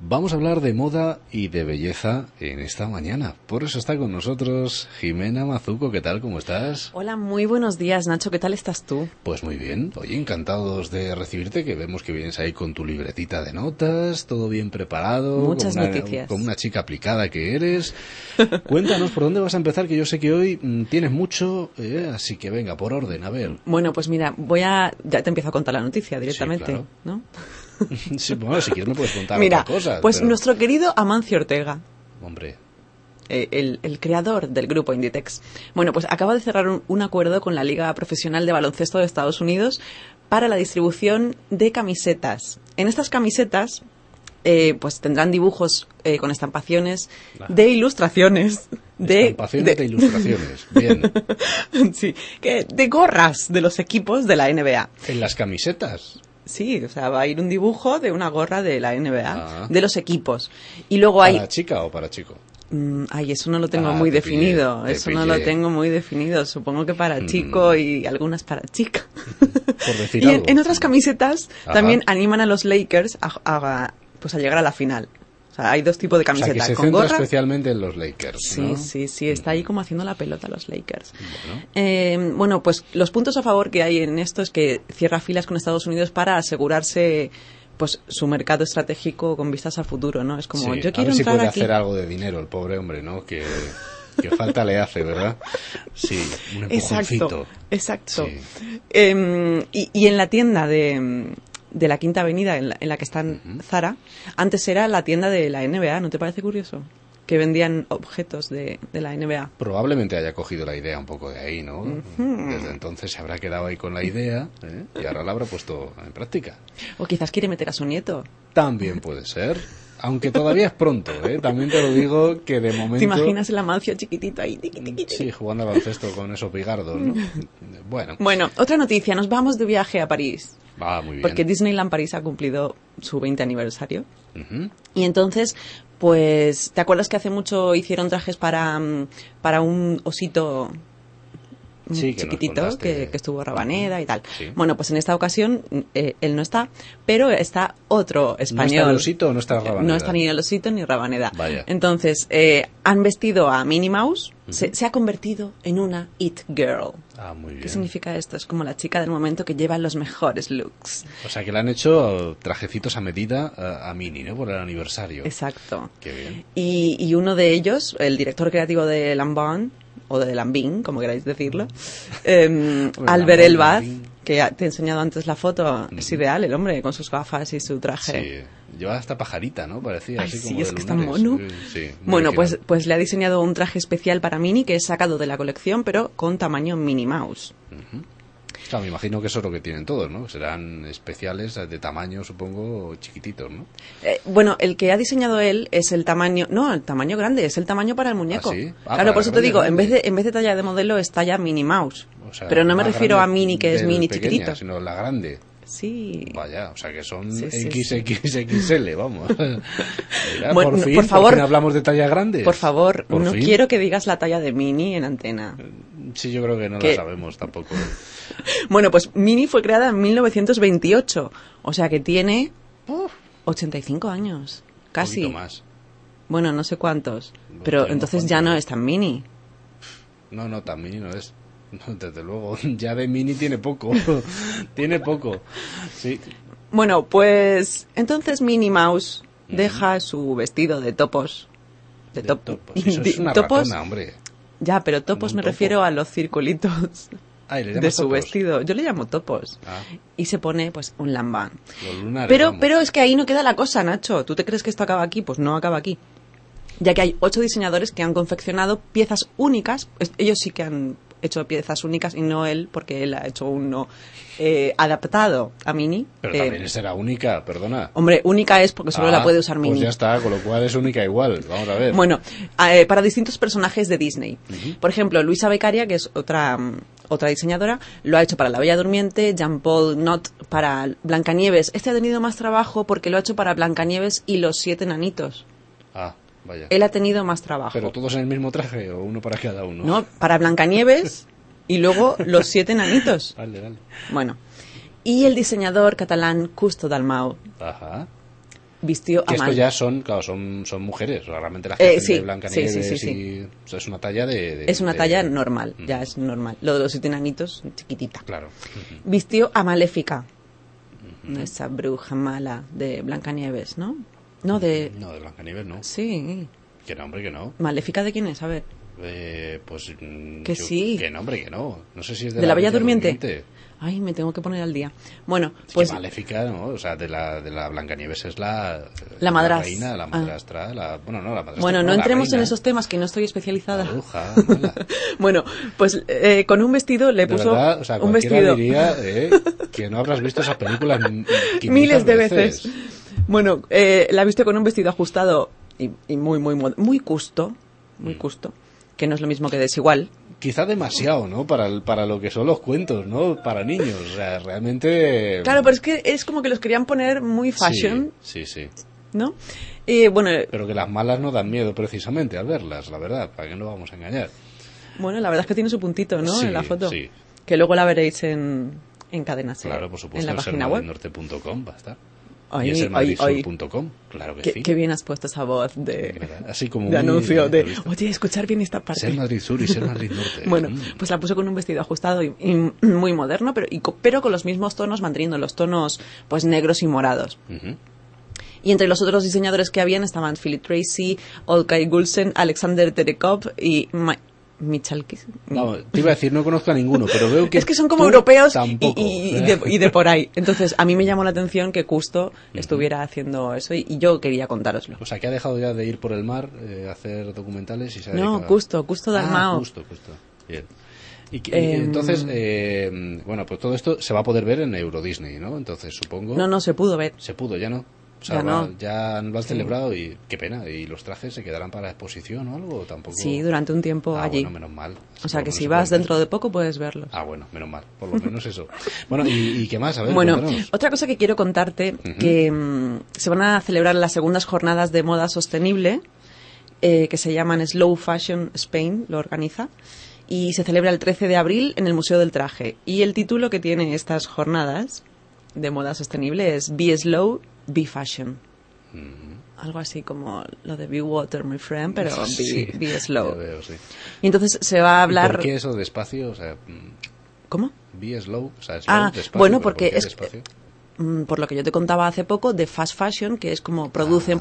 Vamos a hablar de moda y de belleza en esta mañana. Por eso está con nosotros Jimena Mazuco. ¿Qué tal? ¿Cómo estás? Hola, muy buenos días, Nacho. ¿Qué tal estás tú? Pues muy bien. Oye, encantados de recibirte, que vemos que vienes ahí con tu libretita de notas, todo bien preparado. Muchas noticias. Como una chica aplicada que eres. Cuéntanos por dónde vas a empezar, que yo sé que hoy tienes mucho, así que venga, por orden, a ver. Bueno, pues mira, ya te empiezo a contar la noticia directamente, sí, claro. ¿No? Sí, bueno, si quieres me puedes contar Mira, otra cosa. Pues pero... nuestro querido Amancio Ortega. Hombre. El creador del grupo Inditex. Bueno, pues acaba de cerrar un acuerdo con la Liga Profesional de Baloncesto de Estados Unidos para la distribución de camisetas. En estas camisetas, pues tendrán dibujos con estampaciones de ilustraciones. Estampaciones de ilustraciones, bien. Sí, de gorras de los equipos de la NBA. ¿En las camisetas? Sí, o sea, va a ir un dibujo de una gorra de la NBA, de los equipos. Y luego hay... ¿Para chica o para chico? Ay, eso no lo tengo muy definido. No lo tengo muy definido. Supongo que para chico y algunas para chica. Por decir y algo. En otras camisetas también animan a los Lakers a llegar a la final. O sea, hay dos tipos de camisetas. O sea, que se con centra gorra especialmente en los Lakers, ¿no? Sí. Está ahí como haciendo la pelota los Lakers. Bueno, pues los puntos a favor que hay en esto es que cierra filas con Estados Unidos para asegurarse pues su mercado estratégico con vistas al futuro, ¿no? Es como, yo quiero a ver si entrar puede aquí. hacer algo de dinero el pobre hombre, ¿no? Que falta le hace, ¿verdad? Sí, un empujoncito. Exacto. Sí. Y en la tienda de la Quinta Avenida en la que está Zara, antes era la tienda de la NBA, ¿no te parece curioso? Que vendían objetos de la NBA. Probablemente haya cogido la idea un poco de ahí, ¿no? Desde entonces se habrá quedado ahí con la idea, y ahora la habrá puesto en práctica. O quizás quiere meter a su nieto. También puede ser. Aunque todavía es pronto, también te lo digo que de momento... ¿Te imaginas el Amancio chiquitito ahí? Sí, jugando al baloncesto con esos bigardos, ¿no? Bueno, otra noticia. Nos vamos de viaje a París. Muy bien. Porque Disneyland París ha cumplido su 20 aniversario. Y entonces, pues, ¿te acuerdas que hace mucho hicieron trajes para un osito chiquitito que estuvo Rabaneda y tal? Sí. Bueno, pues en esta ocasión él no está, pero está otro español. ¿No está el osito o no está Rabaneda? No está ni el osito ni Rabaneda. Vaya. Entonces, han vestido a Minnie Mouse, se ha convertido en una It Girl. Muy bien. ¿Qué significa esto? Es como la chica del momento que lleva los mejores looks. O sea, que le han hecho trajecitos a medida a Minnie, ¿no? Por el aniversario. Exacto. Qué bien. Y uno de ellos, el director creativo de Lambin, o de Lambin, como queráis decirlo, Albert Elbaz, que te he enseñado antes la foto, es ideal el hombre con sus gafas y su traje. Sí, lleva hasta pajarita, ¿no? Parecía así como es de que está lunares. mono. Sí, bueno, pues le ha diseñado un traje especial para Minnie que es sacado de la colección, pero con tamaño Minnie Mouse. Claro, me imagino que eso es lo que tienen todos, ¿no? Serán especiales de tamaño, supongo, chiquititos, ¿no? Bueno, el que ha diseñado él es el tamaño grande, es el tamaño para el muñeco. ¿Ah, sí? Claro, por eso te digo, en vez de talla de modelo es talla Minnie Mouse. O sea, pero no me refiero a Minnie, que es Minnie pequeña, chiquitito. Sino la grande. Sí. Vaya, o sea que son Sí. XXXL, vamos. Mira, Bueno, por favor, hablamos de tallas grandes. Por favor, no quiero que digas la talla de Minnie en antena. Sí, yo creo que no la sabemos tampoco. Bueno, pues Minnie fue creada en 1928, o sea que tiene 85 años, casi. Un poquito más. Bueno, no sé cuántos, pero entonces ya no es tan Minnie. No, tan Minnie no es. Desde luego, ya de Minnie tiene poco. Tiene poco. Sí. Bueno, pues entonces Minnie Mouse deja su vestido de topos. De topos. Eso es una ratona, hombre. Ya, pero topos me refiero a los circulitos de su vestido. Yo le llamo topos. Y se pone pues un lambán. Los lunares, pero es que ahí no queda la cosa, Nacho. ¿Tú te crees que esto acaba aquí? Pues no acaba aquí. Ya que hay 8 diseñadores que han confeccionado piezas únicas. Ellos sí que han hecho piezas únicas y no él, porque él ha hecho uno adaptado a Minnie. Pero también será única, perdona. Hombre, única es porque solo la puede usar Minnie. Pues ya está, con lo cual es única igual. Vamos a ver. Bueno, para distintos personajes de Disney. Por ejemplo, Luisa Beccaria, que es otra diseñadora, lo ha hecho para La Bella Durmiente, Jean-Paul Not para Blancanieves. Este ha tenido más trabajo porque lo ha hecho para Blancanieves y los 7 enanitos. Vaya. Él ha tenido más trabajo. ¿Pero todos en el mismo traje o uno para cada uno? No, para Blancanieves y luego los 7 enanitos. Dale. Bueno, y el diseñador catalán Custo Dalmau vistió a Que esto Mal. ya son, claro, son mujeres. O sea, realmente las que hacen Sí, de Blancanieves sí. y... O sea, es una talla de... Es una talla normal, ya es normal. Lo de los 7 enanitos, chiquitita. Claro. Vistió a Maléfica, esa bruja mala de Blancanieves, ¿no? No, de... No, de Blancanieves no. Sí. Que no, hombre, que no. ¿Maléfica de quién es? A ver. Pues... Que sí. Que no, hombre, que no. No sé si es ¿De la Bella Durmiente? Ay, me tengo que poner al día. Bueno, pues... Que Maléfica, ¿no? O sea, de la Blancanieves es la madrastra. La madrastra, bueno, no, la madrastra. Bueno, no la entremos reina, en esos temas que no estoy especializada. La bruja, mala. Bueno, pues con un vestido le De puso verdad, o sea, un cualquiera vestido diría que no habrás visto esas películas miles de veces. Bueno, la visto con un vestido ajustado y muy custo, que no es lo mismo que desigual. Quizá demasiado, ¿no? Para lo que son los cuentos, ¿no? Para niños, o sea, realmente... Claro, pero es que es como que los querían poner muy fashion, Sí. ¿no? Y bueno, Pero que las malas no dan miedo precisamente al verlas, la verdad, para que no vamos a engañar. bueno, la verdad es que tiene su puntito, ¿no? Sí, En la foto. sí. Que luego la veréis en Cadena Ser, Claro, por supuesto, en la página web. sermadridnorte.com va a estar. Ay, Y en sermadridsur.com, claro que sí. Qué bien has puesto esa voz de Así como de muy anuncio de, entrevista. oye, escuchar bien esta parte. Ser Madrid Sur y Ser Madrid Norte. Bueno, pues la puso con un vestido ajustado y muy moderno, pero con los mismos tonos, manteniendo los tonos pues negros y morados. Ujú. Y entre los otros diseñadores que habían estaban Philip Tracy, Olcay Gulsen, Alexander Terekov y Michalkis. Vamos, te iba a decir, no conozco a ninguno, pero veo que Es que son como tú europeos tampoco. y de por ahí. Entonces, a mí me llamó la atención que Custo estuviera haciendo eso y yo quería contároslo. O sea, que ha dejado ya de ir por el mar a hacer documentales y se ha No, dedicado... Custo Dalmao. Justo. Bien. Y entonces, bueno, pues todo esto se va a poder ver en Euro Disney, ¿no? Entonces, supongo... No se pudo ver. Se pudo, ya no. O sea, Ya no. ya lo han celebrado y qué pena. ¿Y los trajes se quedarán para la exposición o algo? ¿O tampoco? Sí, durante un tiempo allí. Bueno, menos mal. O sea, Por que lo si menos vas se puede dentro de poco puedes verlos. ver. Bueno, menos mal. Por lo menos eso. Bueno, ¿y qué más? A ver, Bueno, cuéntanos. otra cosa que quiero contarte, que se van a celebrar las segundas jornadas de moda sostenible, que se llaman Slow Fashion Spain, lo organiza, y se celebra el 13 de abril en el Museo del Traje. Y el título que tiene estas jornadas de moda sostenible es Be Slow, Be Fashion. Algo así como lo de Be Water, my friend, pero Sí, be Slow. ya veo, sí. Y entonces se va a hablar... ¿Por qué eso despacio? O sea, ¿Cómo? be slow, o sea, slow, despacio. Bueno, ¿pero porque por qué es... despacio? Por lo que yo te contaba hace poco, de fast fashion, que es como producen,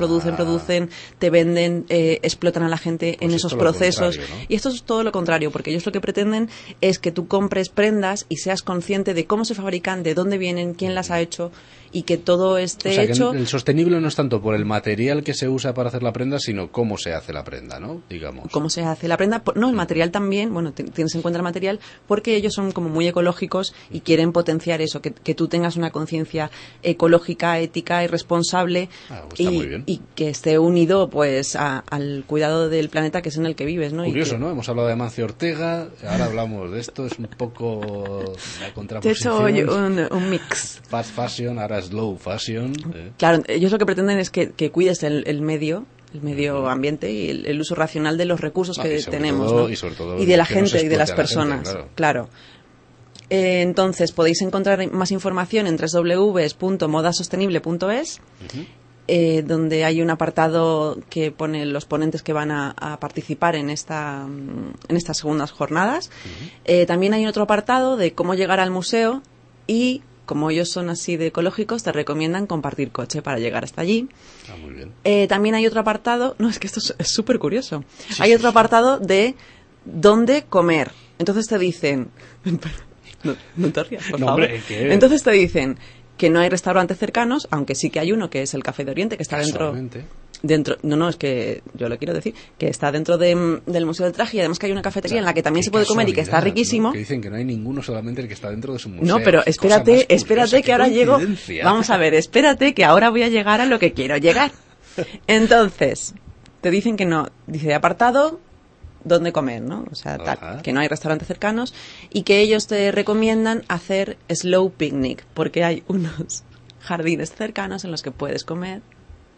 te venden, explotan a la gente Pues en esto esos lo procesos. contrario, ¿no? Y esto es todo lo contrario, porque ellos lo que pretenden es que tú compres prendas y seas consciente de cómo se fabrican, de dónde vienen, quién las ha hecho y que todo esté O sea, que hecho... el sostenible no es tanto por el material que se usa para hacer la prenda, sino cómo se hace la prenda, ¿no? Digamos. Cómo se hace la prenda. No, el material también, bueno, tienes en cuenta el material, porque ellos son como muy ecológicos y quieren potenciar eso, que tú tengas una conciencia ecológica, ética y responsable Pues está muy bien. y que esté unido pues al cuidado del planeta que es en el que vives, ¿no? Curioso, y que, ¿no? Hemos hablado de Amancio Ortega, ahora hablamos de esto, es un poco la Te he contraposición. hecho un mix. Fast fashion, ahora slow fashion. Claro, ellos lo que pretenden es que cuides el medio ambiente y el uso racional de los recursos que y sobre tenemos, todo- ¿no? y sobre todo y de la que no se gente y de las explote a la gente, personas, claro. Entonces podéis encontrar más información en www.modasostenible.es, donde hay un apartado que pone los ponentes que van a participar en estas segundas jornadas. También hay otro apartado de cómo llegar al museo y, como ellos son así de ecológicos, te recomiendan compartir coche para llegar hasta allí. Muy bien. También hay otro apartado, no, es que esto es súper curioso. Hay otro apartado de dónde comer. Entonces te dicen, no te rías, por No, favor. hombre, ¿qué? Entonces te dicen que no hay restaurantes cercanos, aunque sí que hay uno que es el Café de Oriente, que está Casualmente. no, es que yo lo quiero decir, que está dentro del Museo del Traje y además que hay una cafetería en la que también Qué se puede comer y que está casualidad, riquísimo. ¿no? Que dicen que no hay ninguno, solamente el que está dentro de su museo. No, pero Qué cosa más espérate curiosa, que ahora qué llego. coincidencia. Vamos a ver, espérate que ahora voy a llegar a lo que quiero llegar. Entonces, te dicen que no, dice apartado, dónde comer, ¿no? O sea, Ajá. que no hay restaurantes cercanos y que ellos te recomiendan hacer slow picnic, porque hay unos jardines cercanos en los que puedes comer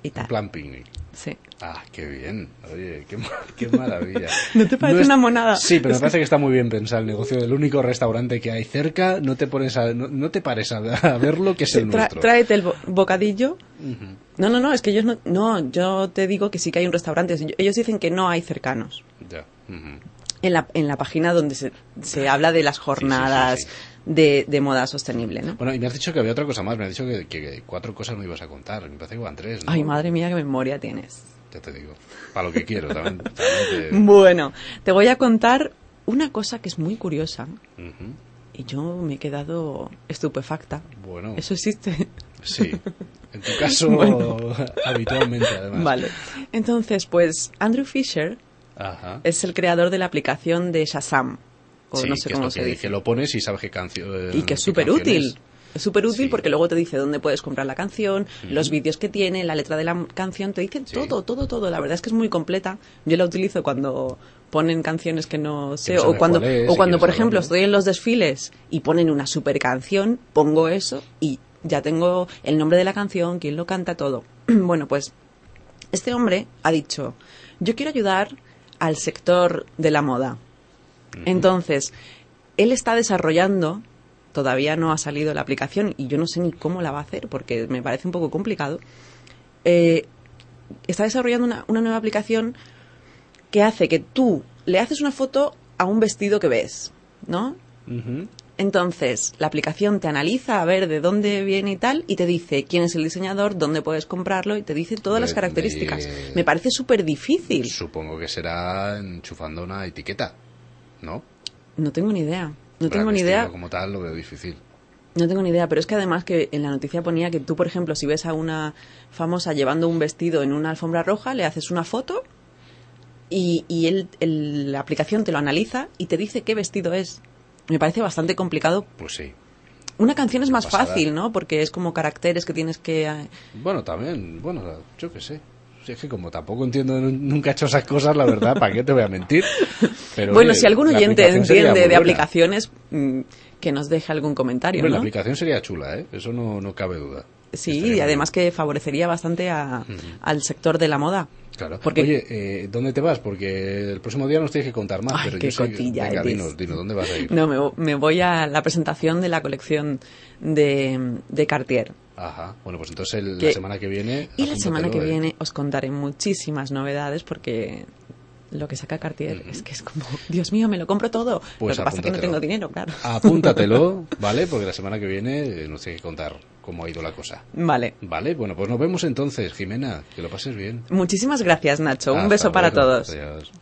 y tal. En plan picnic. Sí. Ah, qué bien. Oye, qué maravilla. ¿No te parece una monada? Sí, pero me parece que está muy bien pensado el negocio del único restaurante que hay cerca. No te pares a verlo, que es el nuestro. Tráete el bocadillo. No, es que ellos no, yo te digo que sí que hay un restaurante. Ellos dicen que no hay cercanos. Ya. En la página donde se habla de las jornadas Sí. de moda sostenible, ¿no? Bueno, y me has dicho que había otra cosa más. Me has dicho que 4 cosas me ibas a contar. Me parece que van 3, ¿no? Ay, madre mía, qué memoria tienes. Ya te digo. Para lo que quiero también Bueno, te voy a contar una cosa que es muy curiosa. Ujú. Y yo me he quedado estupefacta. Bueno. ¿Eso existe? Sí. En tu caso, habitualmente, además. Vale. Entonces, pues, Andrew Fisher Ajá. es el creador de la aplicación de Shazam. O Sí, no sé que cómo esto se que, dice. que lo pones y sabes qué canción. Y que es súper útil. Es súper útil Sí. porque luego te dice dónde puedes comprar la canción, los vídeos que tiene, la letra de la canción, te dice Sí. todo. La verdad es que es muy completa. Yo la utilizo cuando ponen canciones que no sé, no sabes o cuando, cuál es, o si cuando quieres por ejemplo, saberlo. estoy en los desfiles y ponen una super canción, pongo eso y ya tengo el nombre de la canción, quién lo canta, todo. Bueno, pues este hombre ha dicho, yo quiero ayudar al sector de la moda. Entonces, él está desarrollando, todavía no ha salido la aplicación y yo no sé ni cómo la va a hacer porque me parece un poco complicado. Está desarrollando una nueva aplicación que hace que tú le haces una foto a un vestido que ves, ¿no? Ujú. Entonces, la aplicación te analiza a ver de dónde viene y tal, y te dice quién es el diseñador, dónde puedes comprarlo, y te dice todas las características. Me parece súper difícil. Supongo que será enchufando una etiqueta, ¿no? No tengo ni idea. No Para tengo el ni vestido idea. como tal lo veo difícil. No tengo ni idea, pero es que además que en la noticia ponía que tú, por ejemplo, si ves a una famosa llevando un vestido en una alfombra roja, le haces una foto y la aplicación te lo analiza y te dice qué vestido es. Me parece bastante complicado. Pues sí. Una canción es más pasada. fácil, ¿no? Porque es como caracteres que tienes que... Bueno, también, yo qué sé. Si es que como tampoco entiendo, nunca he hecho esas cosas, la verdad, ¿para qué te voy a mentir? Pero, bueno, oye, si algún la oyente aplicación sería muy entiende de buena. aplicaciones, que nos deje algún comentario, Hombre, ¿no? la aplicación sería chula, ¿eh? Eso no cabe duda. Sí, Estaría y muy además bien. que favorecería bastante al sector de la moda. Claro. Porque... Oye, ¿dónde te vas? Porque el próximo día nos tienes que contar más. Ay, pero qué yo sé cotilla venga, eres. dinos, ¿dónde vas a ir? No, me voy a la presentación de la colección de Cartier. Ajá. Bueno, pues entonces la semana que viene... Y la semana que apúntatelo, viene os contaré muchísimas novedades porque lo que saca Cartier es que es como, Dios mío, me lo compro todo. Pues lo que pasa es que no apúntatelo. tengo dinero, claro. Apúntatelo, ¿vale? Porque la semana que viene nos tienes que contar cómo ha ido la cosa. Vale. Vale, bueno, pues nos vemos entonces, Jimena. Que lo pases bien. Muchísimas gracias, Nacho. Un Hasta beso para luego. todos. Adiós.